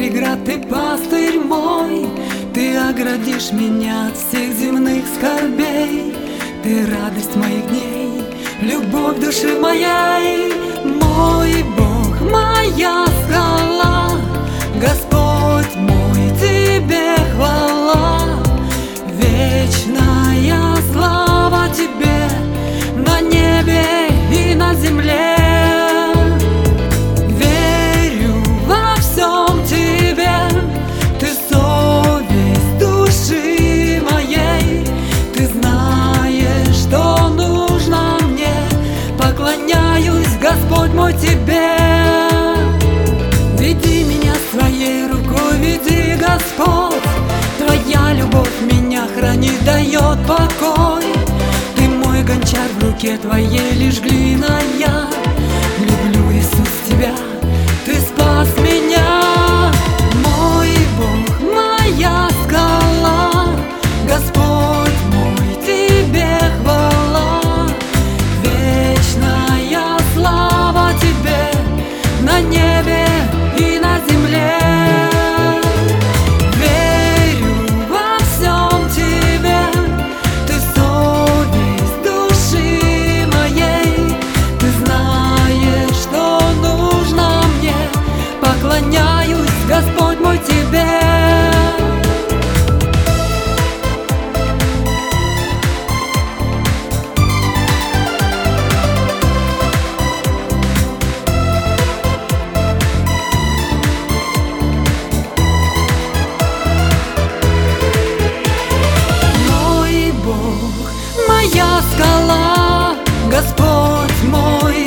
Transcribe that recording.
преград, Ты пастырь мой, Ты оградишь меня от всех земных скорбей. Ты радость моих дней, любовь души моей. Мой Бог, моя скала, Господь мой, Тебе хвала. Вечная слава Тебе на небе и на земле. Верю во всем Тебе, Ты совесть души моей. Ты знаешь, что нужно мне, поклоняюсь, Господь мой, Тебе. Веди меня своей рукой, веди, Господь. Твоя любовь меня хранит, дает покой. Ты мой гончар, в руке Твоей лишь глина я. Люблю, Иисус, Тебя, Ты спас меня. Мой Бог, моя скала, Господь мой, Тебе хвала. Вечная слава Тебе на небе и на земле. Поклоняюсь, Господь мой, Тебе. Мой Бог, моя скала, Господь мой,